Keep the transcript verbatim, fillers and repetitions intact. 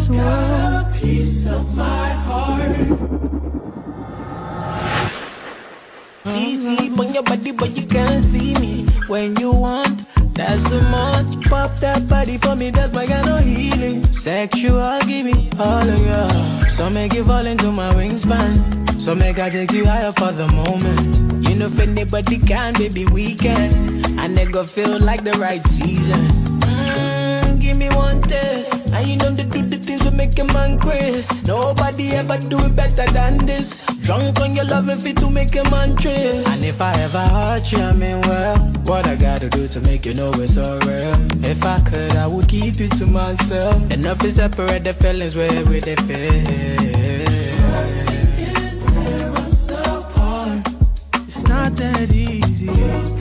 this world. Got a piece of my heart. Easy on your body, but you can't see me when you want. That's the much. Pop that body for me, that's my kind of healing. Sexual, give me all of you. So make you fall into my wingspan. So make I take you higher for the moment. You know if anybody can, baby, we can. I never feel like the right season. Mm, give me one test. And you know to do the things that make a man crazy. Nobody ever do it better than this. Drunk on your love and fit to make a man trace. And if I ever hurt you, I mean well, what I gotta do to make you know it's so real. If I could, I would keep it to myself. Enough to separate the feelings where we they feel. Nothing can tear us apart. It's not that easy.